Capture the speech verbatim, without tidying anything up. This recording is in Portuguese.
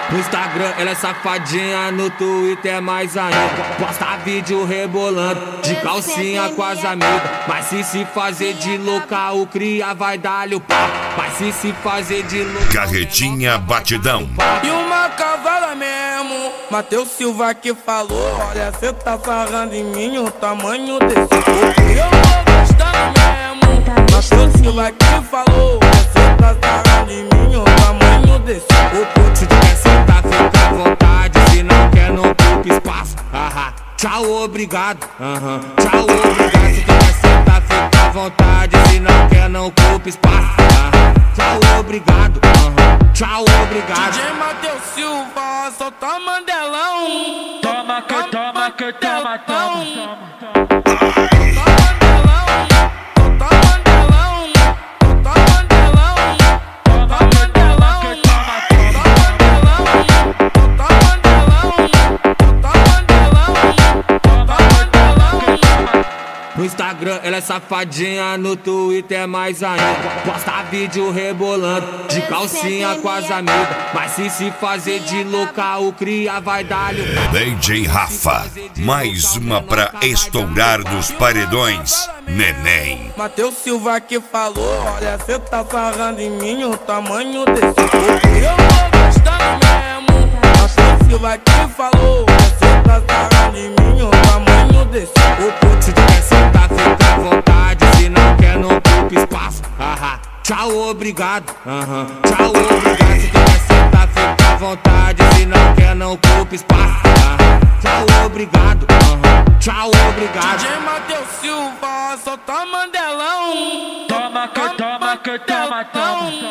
No Instagram ela é safadinha, no Twitter é mais ainda. Posta vídeo rebolando, de calcinha com as amigas. Mas se se fazer de louca, o cria vai dar-lhe o pau. Mas se se fazer de louca, Carretinha Batidão. E uma cavala mesmo, Matheus Silva que falou: olha, cê tá sarrando em mim o tamanho desse corpo. Eu tô gostando mesmo, Matheus Silva que falou: cê tá sarrando em mim o tamanho desse corpo. se tu quer sentar, fica à vontade. Se não quer, não ocupa espaço. Aham. Tchau, obrigado. Aham. Tchau, obrigado. Se tu quer sentar, fica à vontade. Se não quer, não ocupa espaço. Aham. Tchau, obrigado. Aham. Tchau, obrigado. D J Matheus Silva, solta Mandelão. Toma que toma que toma, toma, toma. No Instagram ela é safadinha, no Twitter é mais ainda. Posta vídeo rebolando, de calcinha com as amigas. Mas se se fazer de louca, o cria vai dar-lhe o pau. D J Rafa, mais uma pra estourar dos paredões. Neném. Matheus Silva que falou: olha, cê tá sarrando em mim o tamanho desse corpo. Eu tô gostando mesmo, Matheus Silva que falou: cê tá sarrando em mim o tamanho desse corpo. Se tu quer sentar, fica à vontade. Se não quer, não ocupa espaço. Aham. Tchau, obrigado. Aham. Tchau, obrigado. Se tu quer sentar, fica à vontade. Se não quer, não ocupa espaço. Aham. Tchau, obrigado. Aham. Tchau, obrigado. D J Matheus Silva, solta Mandelão. Toma que toma que toma, toma.